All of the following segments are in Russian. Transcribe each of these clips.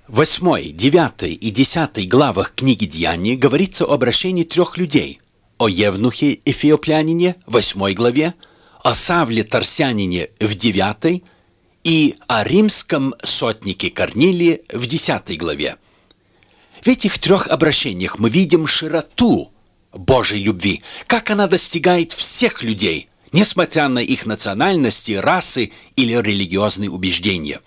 В 8, 9 и 10 главах книги Деяний говорится о обращении 3 людей. О Евнухе Эфиоплянине в 8 главе, о Савле Тарсянине в 9 и о римском сотнике Корнилии в 10 главе. В этих 3 обращениях мы видим широту Божьей любви, как она достигает всех людей, несмотря на их национальности, расы или религиозные убеждения.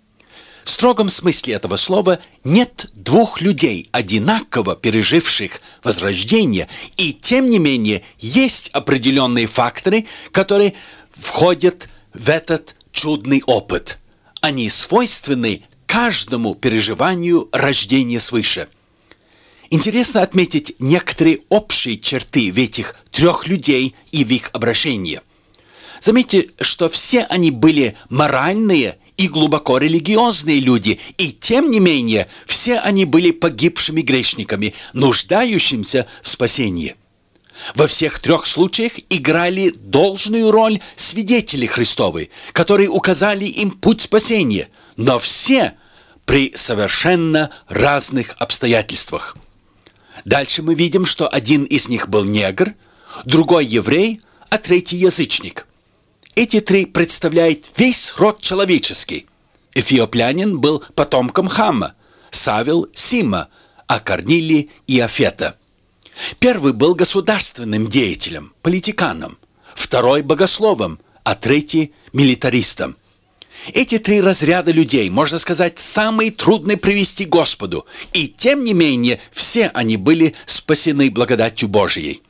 В строгом смысле этого слова нет 2 людей, одинаково переживших возрождение, и тем не менее есть определенные факторы, которые входят в этот чудный опыт. Они свойственны каждому переживанию рождения свыше. Интересно отметить некоторые общие черты в этих 3 людей и в их обращении. Заметьте, что все они были моральные и глубоко религиозные люди, и тем не менее все они были погибшими грешниками, нуждающимися в спасении. Во всех 3 случаях играли должную роль свидетели Христовы, которые указали им путь спасения, но все при совершенно разных обстоятельствах. Дальше мы видим, что один из них был негр, другой еврей, а третий язычник. Эти 3 представляют весь род человеческий. Эфиоплянин был потомком Хама, Савел – Сима, а Корнилий – Иофета. Первый был государственным деятелем, политиканом, второй – богословом, а третий – милитаристом. Эти 3 разряда людей, можно сказать, самые трудные привести к Господу, и тем не менее все они были спасены благодатью Божией.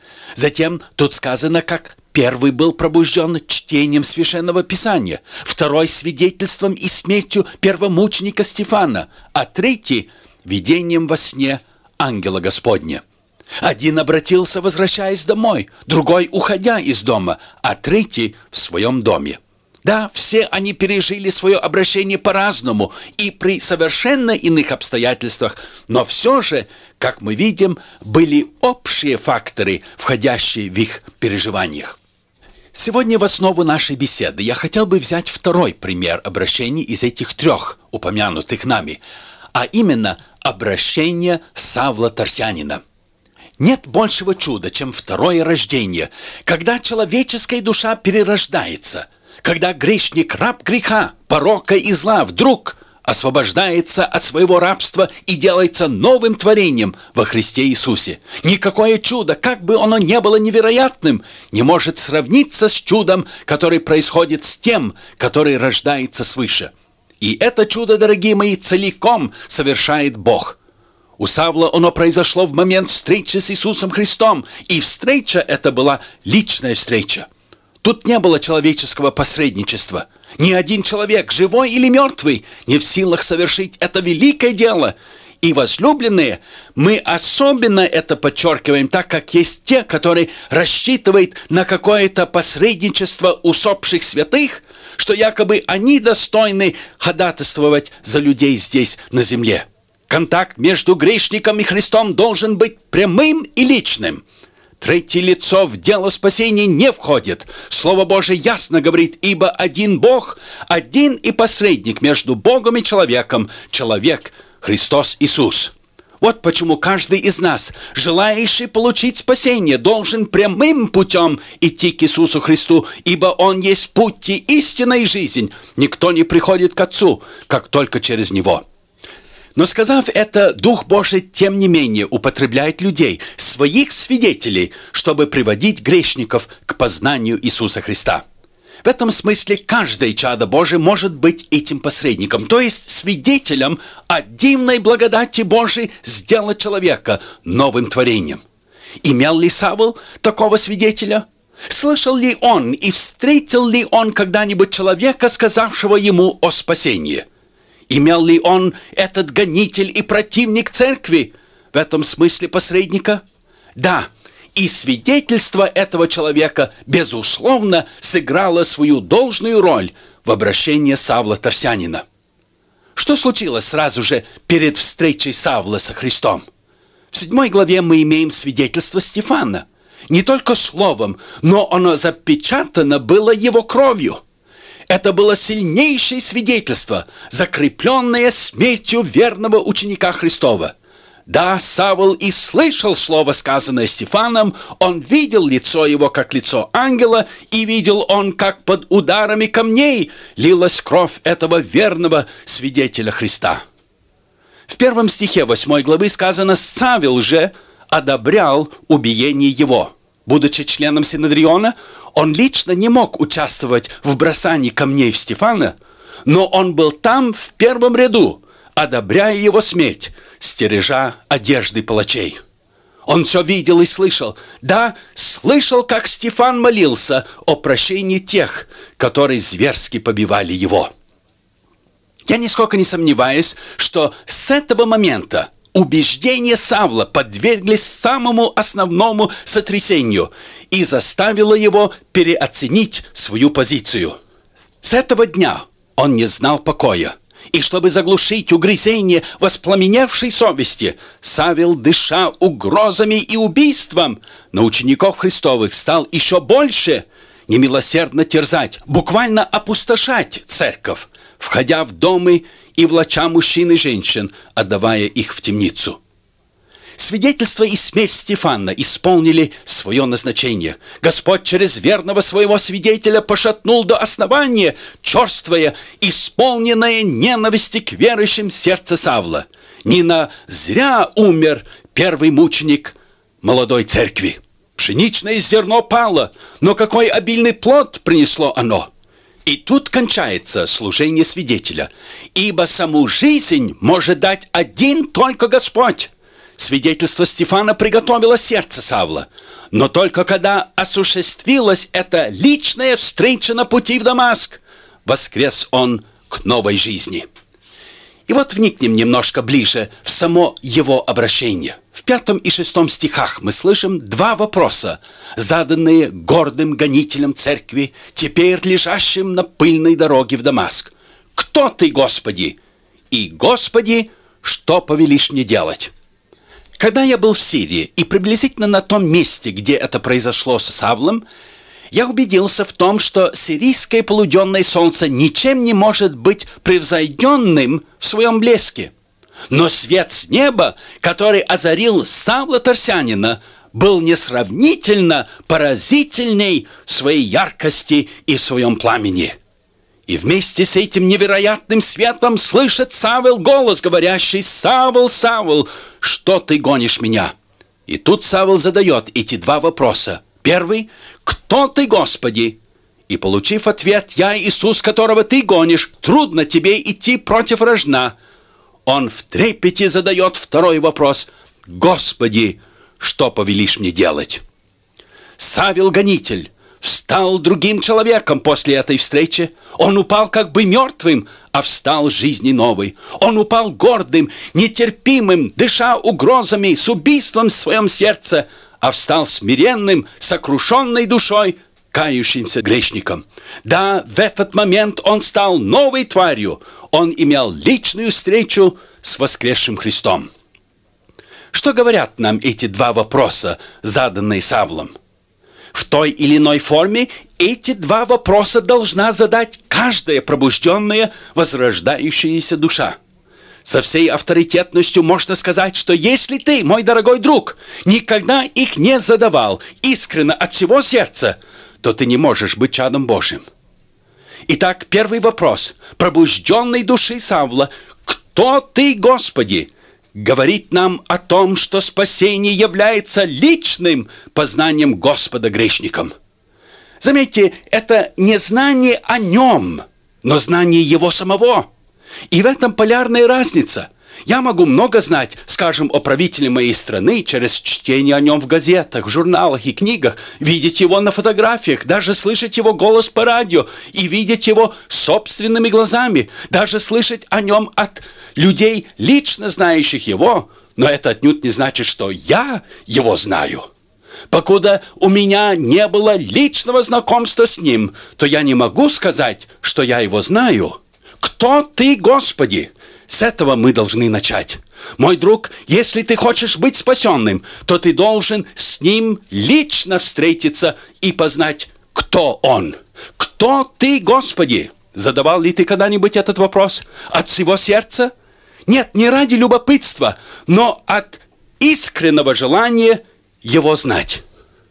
Затем тут сказано, как первый был пробужден чтением Священного Писания, второй – свидетельством и смертью первомученика Стефана, а третий – видением во сне ангела Господня. Один обратился, возвращаясь домой, другой – уходя из дома, а третий – в своем доме. Да, все они пережили свое обращение по-разному и при совершенно иных обстоятельствах, но все же, как мы видим, были общие факторы, входящие в их переживаниях. Сегодня в основу нашей беседы я хотел бы взять второй пример обращений из этих 3 упомянутых нами, а именно обращение Савла Тарсянина. Нет большего чуда, чем второе рождение, когда человеческая душа перерождается, когда грешник, раб греха, порока и зла вдруг освобождается от своего рабства и делается новым творением во Христе Иисусе. Никакое чудо, как бы оно ни было невероятным, не может сравниться с чудом, которое происходит с тем, который рождается свыше. И это чудо, дорогие мои, целиком совершает Бог. У Савла оно произошло в момент встречи с Иисусом Христом, и встреча эта была личная встреча. Тут не было человеческого посредничества. Ни один человек, живой или мертвый, не в силах совершить это великое дело. И, возлюбленные, мы особенно это подчеркиваем, так как есть те, которые рассчитывают на какое-то посредничество усопших святых, что якобы они достойны ходатайствовать за людей здесь, на земле. Контакт между грешником и Христом должен быть прямым и личным. Третье лицо в дело спасения не входит. Слово Божие ясно говорит, ибо один Бог, один и посредник между Богом и человеком, человек Христос Иисус. Вот почему каждый из нас, желающий получить спасение, должен прямым путем идти к Иисусу Христу, ибо Он есть путь и истина и жизнь. Никто не приходит к Отцу, как только через Него. Но сказав это, Дух Божий, тем не менее, употребляет людей, своих свидетелей, чтобы приводить грешников к познанию Иисуса Христа. В этом смысле каждое чадо Божие может быть этим посредником, то есть свидетелем о дивной благодати Божией сделать человека новым творением. Имел ли Савл такого свидетеля? Слышал ли он и встретил ли он когда-нибудь человека, сказавшего ему о спасении? Имел ли он, этот гонитель и противник церкви, в этом смысле посредника? Да, и свидетельство этого человека, безусловно, сыграло свою должную роль в обращении Савла Тарсянина. Что случилось сразу же перед встречей Савла со Христом? В 7 главе мы имеем свидетельство Стефана. Не только словом, но оно запечатано было его кровью. Это было сильнейшее свидетельство, закрепленное смертью верного ученика Христова. Да, Савл и слышал слово, сказанное Стефаном, он видел лицо его, как лицо ангела, и видел он, как под ударами камней лилась кровь этого верного свидетеля Христа. В 1 стихе 8 главы сказано: «Савл же одобрял убиение его». Будучи членом Синедриона, он лично не мог участвовать в бросании камней в Стефана, но он был там в первом ряду, одобряя его смерть, стережа одежды палачей. Он все видел и слышал. Да, слышал, как Стефан молился о прощении тех, которые зверски побивали его. Я нисколько не сомневаюсь, что с этого момента убеждения Савла подверглись самому основному сотрясению и заставило его переоценить свою позицию. С этого дня он не знал покоя. И чтобы заглушить угрызение воспламеневшей совести, Савл, дыша угрозами и убийством, на учеников Христовых стал еще больше немилосердно терзать, буквально опустошать церковь, входя в дома и влача мужчин и женщин, отдавая их в темницу. Свидетельство и смерть Стефана исполнили свое назначение. Господь через верного своего свидетеля пошатнул до основания черствое, исполненное ненависти к верующим сердце Савла. Не на зря умер первый мученик молодой церкви. Пшеничное зерно пало, но какой обильный плод принесло оно! И тут кончается служение свидетеля, ибо саму жизнь может дать один только Господь. Свидетельство Стефана приготовило сердце Савла, но только когда осуществилась эта личная встреча на пути в Дамаск, воскрес он к новой жизни. И вот вникнем немножко ближе в само его обращение. В 5 и 6 стихах мы слышим два вопроса, заданные гордым гонителем церкви, теперь лежащим на пыльной дороге в Дамаск. «Кто ты, Господи?» И «Господи, что повелишь мне делать?» Когда я был в Сирии и приблизительно на том месте, где это произошло с Савлом, я убедился в том, что сирийское полуденное солнце ничем не может быть превзойденным в своем блеске. Но свет с неба, который озарил Савла Тарсянина, был несравнительно поразительней в своей яркости и в своем пламени. И вместе с этим невероятным светом слышит Савл голос, говорящий: «Савл, Савл, что ты гонишь меня?» И тут Савл задает эти два вопроса. Первый: «Кто ты, Господи?» И получив ответ: «Я Иисус, которого ты гонишь, трудно тебе идти против рожна», он в трепете задает второй вопрос: «Господи, что повелишь мне делать?» Савл-гонитель встал другим человеком после этой встречи. Он упал как бы мертвым, а встал жизни новой. Он упал гордым, нетерпимым, дыша угрозами, с убийством в своем сердце, а встал смиренным, сокрушенной душой, кающимся грешником. Да, в этот момент он стал новой тварью. Он имел личную встречу с воскресшим Христом. Что говорят нам эти два вопроса, заданные Савлом? В той или иной форме эти два вопроса должна задать каждая пробужденная, возрождающаяся душа. Со всей авторитетностью можно сказать, что если ты, мой дорогой друг, никогда их не задавал искренне от всего сердца, то ты не можешь быть чадом Божьим. Итак, первый вопрос пробужденной души Савла: «Кто ты, Господи?» говорит нам о том, что спасение является личным познанием Господа грешникам. Заметьте, это не знание о нем, но знание его самого. И в этом полярная разница. Я могу много знать, скажем, о правителе моей страны через чтение о нем в газетах, журналах и книгах, видеть его на фотографиях, даже слышать его голос по радио и видеть его собственными глазами, даже слышать о нем от людей, лично знающих его, но это отнюдь не значит, что я его знаю. Покуда у меня не было личного знакомства с ним, то я не могу сказать, что я его знаю. «Кто ты, Господи?» С этого мы должны начать. Мой друг, если ты хочешь быть спасенным, то ты должен с ним лично встретиться и познать, кто он. «Кто ты, Господи?» Задавал ли ты когда-нибудь этот вопрос? От всего сердца? Нет, не ради любопытства, но от искреннего желания его знать.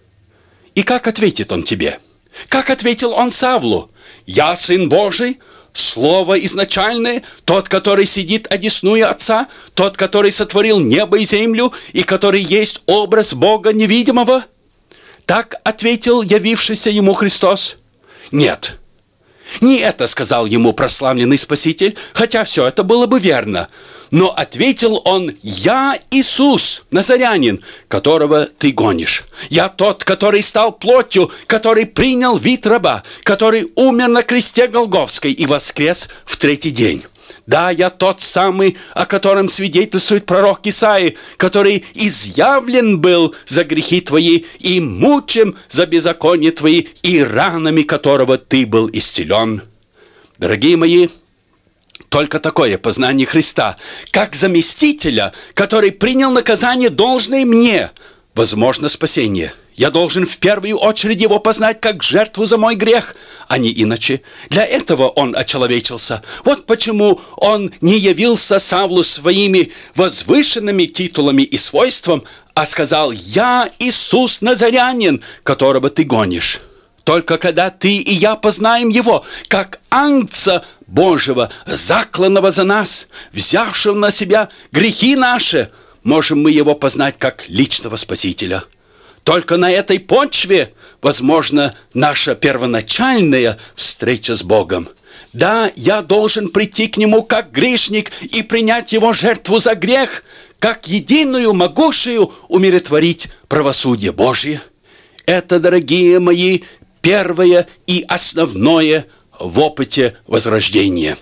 И как ответит он тебе? Как ответил он Савлу? «Я Сын Божий, Слово изначальное, тот, который сидит одесную Отца, тот, который сотворил небо и землю, и который есть образ Бога невидимого». Так ответил явившийся ему Христос? Нет. Не это сказал ему прославленный Спаситель, хотя все это было бы верно. Но ответил он: «Я Иисус, Назарянин, которого ты гонишь. Я тот, который стал плотью, который принял вид раба, который умер на кресте Голгофской и воскрес в третий день. Да, я тот самый, о котором свидетельствует пророк Исаия, который изъявлен был за грехи твои и мучим за беззаконие твои, и ранами которого ты был исцелен». Дорогие мои, только такое познание Христа, как заместителя, который принял наказание, должное мне, возможно спасение. Я должен в первую очередь его познать как жертву за мой грех, а не иначе. Для этого он очеловечился. Вот почему он не явился Савлу своими возвышенными титулами и свойством, а сказал: «Я Иисус Назарянин, которого ты гонишь». Только когда ты и я познаем его, как Агнца Божьего, закланного за нас, взявшего на себя грехи наши, можем мы его познать как личного Спасителя. Только на этой почве возможна наша первоначальная встреча с Богом. Да, я должен прийти к Нему как грешник и принять Его жертву за грех, как единую, могущую умиротворить правосудие Божье. Это, дорогие мои, первое и основное в опыте возрождения.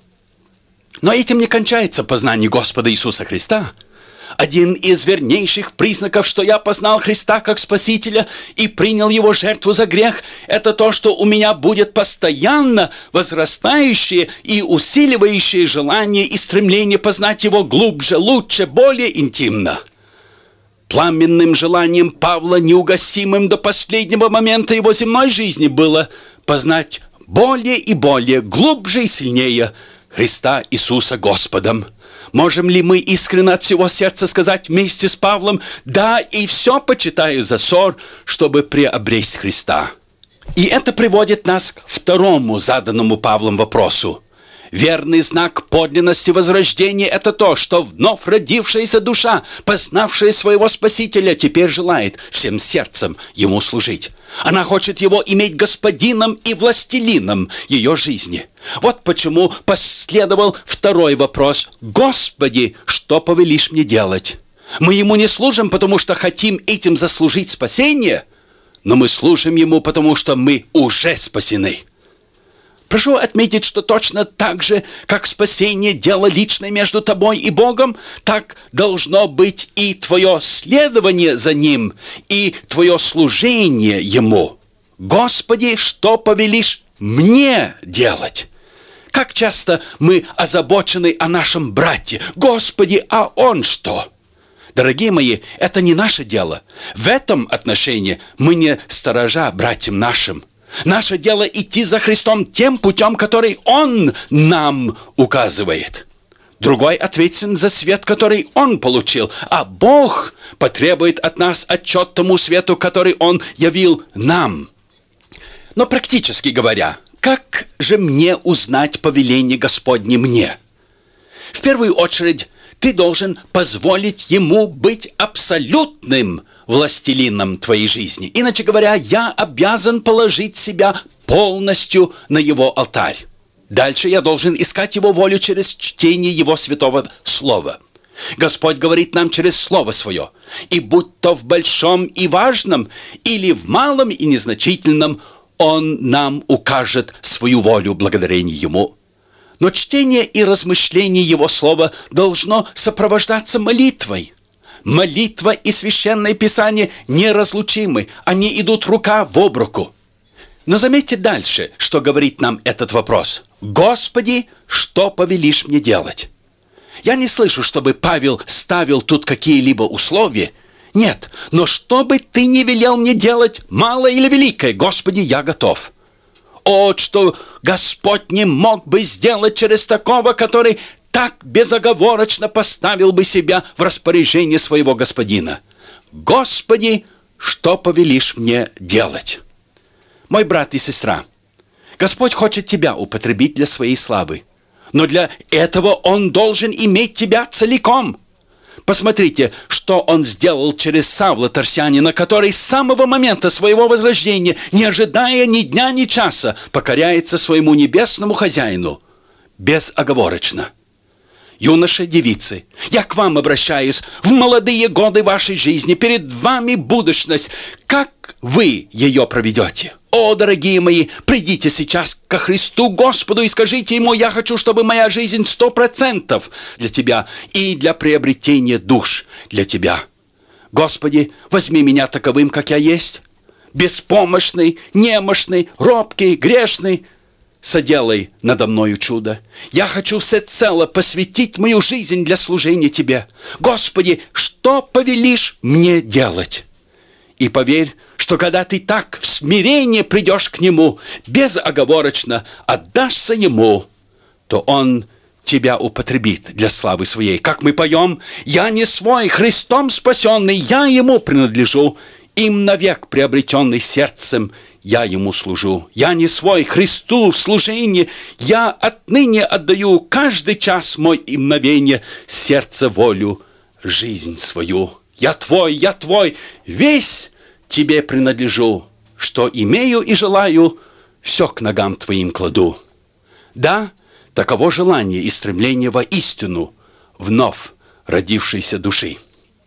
Но этим не кончается познание Господа Иисуса Христа. Один из вернейших признаков, что я познал Христа как Спасителя и принял Его жертву за грех, это то, что у меня будет постоянно возрастающее и усиливающее желание и стремление познать Его глубже, лучше, более интимно. Пламенным желанием Павла, неугасимым до последнего момента его земной жизни, было познать более и более, глубже и сильнее Христа Иисуса Господом. Можем ли мы искренне от всего сердца сказать вместе с Павлом: «Да, и все почитаю за ссор, чтобы приобресть Христа»? И это приводит нас к второму заданному Павлом вопросу. Верный знак подлинности возрождения – это то, что вновь родившаяся душа, познавшая своего Спасителя, теперь желает всем сердцем Ему служить. Она хочет Его иметь господином и властелином ее жизни. Вот почему последовал второй вопрос: «Господи, что повелишь мне делать?» Мы Ему не служим, потому что хотим этим заслужить спасение, но мы служим Ему, потому что мы уже спасены. Прошу отметить, что точно так же, как спасение – дело личное между тобой и Богом, так должно быть и твое следование за Ним, и твое служение Ему. «Господи, что повелишь мне делать?» Как часто мы озабочены о нашем брате. «Господи, а он что?» Дорогие мои, это не наше дело. В этом отношении мы не сторожа братьям нашим. Наше дело идти за Христом тем путем, который Он нам указывает. Другой ответственен за свет, который он получил, а Бог потребует от нас отчет тому свету, который Он явил нам. Но практически говоря, как же мне узнать повеление Господне мне? В первую очередь, ты должен позволить Ему быть абсолютным властелином твоей жизни. Иначе говоря, я обязан положить себя полностью на Его алтарь. Дальше я должен искать Его волю через чтение Его святого Слова. Господь говорит нам через Слово Свое. И будь то в большом и важном, или в малом и незначительном, Он нам укажет свою волю благодарение Ему. Но чтение и размышление Его Слова должно сопровождаться молитвой. Молитва и Священное Писание неразлучимы, они идут рука в об руку. Но заметьте дальше, что говорит нам этот вопрос. «Господи, что повелишь мне делать?» Я не слышу, чтобы Павел ставил тут какие-либо условия. Нет, но что бы ты ни велел мне делать, малое или великое, Господи, я готов. Вот что Господь не мог бы сделать через такого, который так безоговорочно поставил бы себя в распоряжение своего господина. Господи, что повелишь мне делать? Мой брат и сестра, Господь хочет тебя употребить для своей славы, но для этого Он должен иметь тебя целиком. Посмотрите, что Он сделал через Савла Тарсянина, который с самого момента своего возрождения, не ожидая ни дня, ни часа, покоряется своему небесному хозяину безоговорочно. Юноши, девицы, я к вам обращаюсь в молодые годы вашей жизни. Перед вами будущность. Как вы ее проведете? О, дорогие мои, придите сейчас ко Христу Господу и скажите Ему: я хочу, чтобы моя жизнь 100% для Тебя и для приобретения душ для Тебя. Господи, возьми меня таковым, как я есть, беспомощный, немощный, робкий, грешный. Соделай надо мною чудо. Я хочу всецело посвятить мою жизнь для служения Тебе. Господи, что повелишь мне делать? И поверь, что когда ты так в смирении придешь к Нему, безоговорочно отдашься Ему, то Он тебя употребит для славы Своей. Как мы поем: «Я не свой, Христом спасенный, я Ему принадлежу, им навек приобретенный сердцем, я Ему служу. Я не свой, Христу в служении, я отныне отдаю каждый час мой и мгновенье, сердце, волю, жизнь свою. Я Твой, весь Тебе принадлежу, что имею и желаю, все к ногам Твоим кладу». Да, таково желание и стремление во истину вновь родившейся души.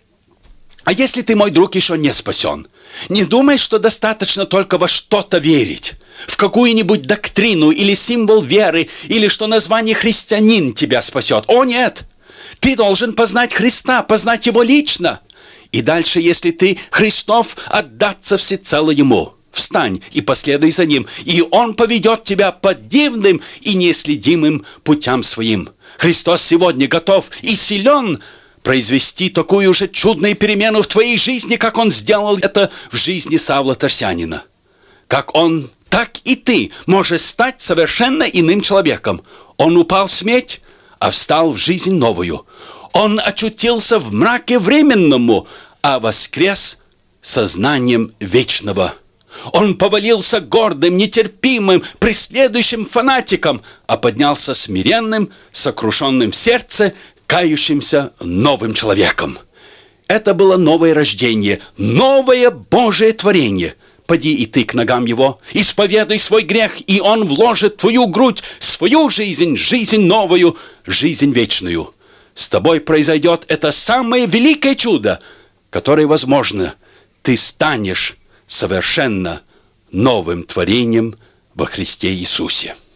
А если ты, мой друг, еще не спасен, не думай, что достаточно только во что-то верить, в какую-нибудь доктрину или символ веры, или что название христианин тебя спасет. О, нет! Ты должен познать Христа, познать Его лично. И дальше, если ты Христов, отдаться всецело Ему. Встань и последуй за Ним, и Он поведет тебя по дивным и неследимым путям Своим. Христос сегодня готов и силен произвести такую же чудную перемену в твоей жизни, как Он сделал это в жизни Савла Тарсянина. Как Он, так и ты можешь стать совершенно иным человеком. Он упал в смерть, а встал в жизнь новую. Он очутился в мраке временному, а воскрес сознанием вечного. Он повалился гордым, нетерпимым, преследующим фанатиком, а поднялся смиренным, сокрушенным в сердце, кающимся новым человеком. Это было новое рождение, новое Божие творение. Поди и ты к ногам Его, исповедуй свой грех, и Он вложит в твою грудь свою жизнь, жизнь новую, жизнь вечную. С тобой произойдет это самое великое чудо, которое возможно. Ты станешь совершенно новым творением во Христе Иисусе.